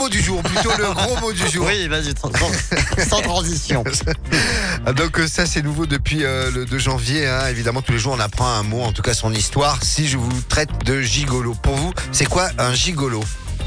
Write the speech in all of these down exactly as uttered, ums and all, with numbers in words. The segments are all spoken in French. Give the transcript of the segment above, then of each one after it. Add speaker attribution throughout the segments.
Speaker 1: mot du jour, plutôt le gros mot du jour.
Speaker 2: Oui, vas-y, sans, sans transition.
Speaker 1: Donc euh, ça c'est nouveau depuis euh, le deux janvier, hein. Évidemment tous les jours on apprend un mot, en tout cas son histoire. Si je vous traite de gigolo, pour vous c'est quoi un gigolo?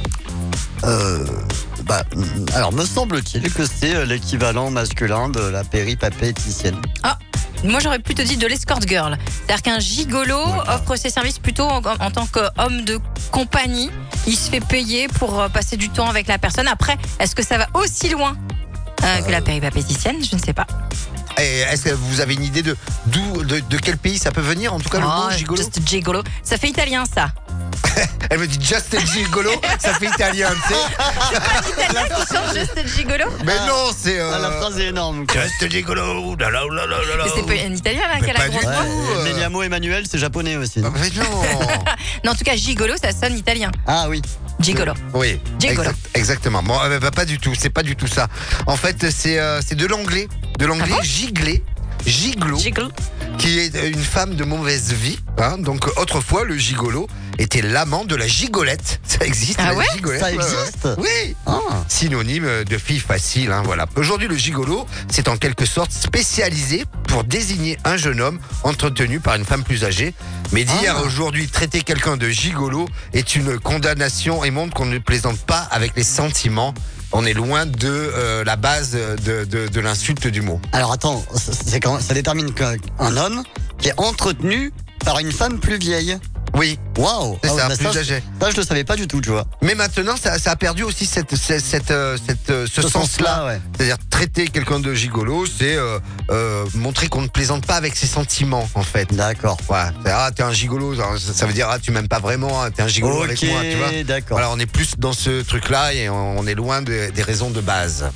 Speaker 2: Euh, bah, alors, me semble-t-il que c'est euh, l'équivalent masculin de la péripapéticienne.
Speaker 3: Ah, moi j'aurais plutôt dit de l'escort girl. C'est-à-dire qu'un gigolo offre ses services plutôt en, en tant qu'homme de compagnie. Il se fait payer pour euh, passer du temps avec la personne. Après, est-ce que ça va aussi loin euh, que la péripapéticienne? Je ne sais pas.
Speaker 1: Et est-ce que vous avez une idée de d'où, de, de quel pays ça peut venir, en tout cas le
Speaker 3: Oh,
Speaker 1: mot gigolo?
Speaker 3: just gigolo. Ça fait italien ça.
Speaker 1: Elle me dit just a gigolo, ça fait italien, tu sais.
Speaker 3: C'est pas l'italien qui chante just gigolo.
Speaker 1: Mais non, c'est euh,
Speaker 2: Ah, la phrase est énorme. quoi.
Speaker 1: just a gigolo. La, la, la, la, la, la.
Speaker 3: Mais c'est pas un italien là
Speaker 1: Mais
Speaker 3: qu'elle
Speaker 1: pas
Speaker 3: a
Speaker 1: du
Speaker 3: gros.
Speaker 1: tout.
Speaker 2: Ouais,
Speaker 1: euh.
Speaker 2: Meliamo Emmanuel, c'est japonais aussi.
Speaker 1: Ah,
Speaker 2: non
Speaker 1: mais non.
Speaker 3: Non, en tout cas, gigolo, ça sonne italien.
Speaker 2: Ah oui.
Speaker 3: Gigolo.
Speaker 1: Oui,
Speaker 3: Gigolo.
Speaker 1: exact- exactement. Bon, euh, bah, pas du tout, c'est pas du tout ça. En fait, c'est euh, c'est de l'anglais, de l'anglais
Speaker 3: Ah bon
Speaker 1: gigler, gigolo,
Speaker 3: Gigolo.
Speaker 1: qui est une femme de mauvaise vie. Hein. Donc autrefois, le gigolo était l'amant de la gigolette. Ça existe,
Speaker 3: Ah
Speaker 1: la
Speaker 3: ouais
Speaker 1: gigolette.
Speaker 2: Ça
Speaker 1: ouais, ouais.
Speaker 2: existe
Speaker 1: Oui.
Speaker 2: Ah.
Speaker 1: Synonyme de fille facile, hein, voilà. Aujourd'hui, le gigolo, c'est en quelque sorte spécialisé pour désigner un jeune homme entretenu par une femme plus âgée. Mais dire
Speaker 2: Ah.
Speaker 1: aujourd'hui traiter quelqu'un de gigolo est une condamnation et montre qu'on ne plaisante pas avec les sentiments. On est loin de euh, la base de, de, de l'insulte du mot.
Speaker 2: Alors attends, c'est quand, ça détermine qu'un un homme qui est entretenu par une femme plus vieille.
Speaker 1: Oui,
Speaker 2: Waouh.
Speaker 1: c'est
Speaker 2: Ah ouais,
Speaker 1: ça,
Speaker 2: bah
Speaker 1: plus
Speaker 2: ça,
Speaker 1: âgé.
Speaker 2: ça, je le savais pas du tout, tu vois.
Speaker 1: Mais maintenant, ça, ça a perdu aussi cette, cette, cette, euh, cette, euh, ce,
Speaker 2: Ce
Speaker 1: sens-là.
Speaker 2: sens-là, ouais.
Speaker 1: C'est-à-dire traiter quelqu'un de gigolo, c'est euh, euh, montrer qu'on ne plaisante pas avec ses sentiments, en fait.
Speaker 2: D'accord.
Speaker 1: Voilà. C'est, ah, t'es un gigolo, ça, ça veut dire ah, tu m'aimes pas vraiment, hein, t'es un gigolo avec
Speaker 2: Ok,
Speaker 1: moi, tu vois.
Speaker 2: d'accord.
Speaker 1: Voilà, on est plus dans ce truc-là et on, on est loin de- des raisons de base.